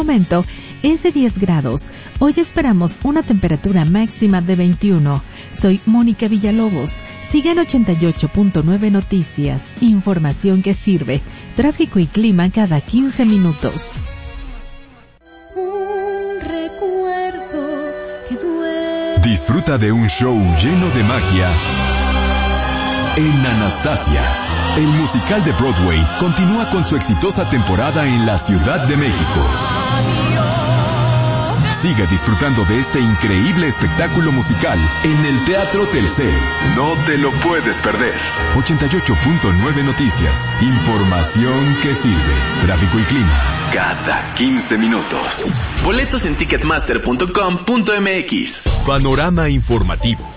Momento es de 10 grados. Hoy esperamos una temperatura máxima de 21. Soy Mónica Villalobos. Sigue en 88.9 Noticias. Información que sirve. Tráfico y clima cada 15 minutos. Un recuerdo que duele. Disfruta de un show lleno de magia en Anastasia. El musical de Broadway continúa con su exitosa temporada en la Ciudad de México. Sigue disfrutando de este increíble espectáculo musical en el Teatro Telcel. No te lo puedes perder. 88.9 Noticias. Información que sirve. Tráfico y clima cada 15 minutos. Boletos en ticketmaster.com.mx. Panorama informativo.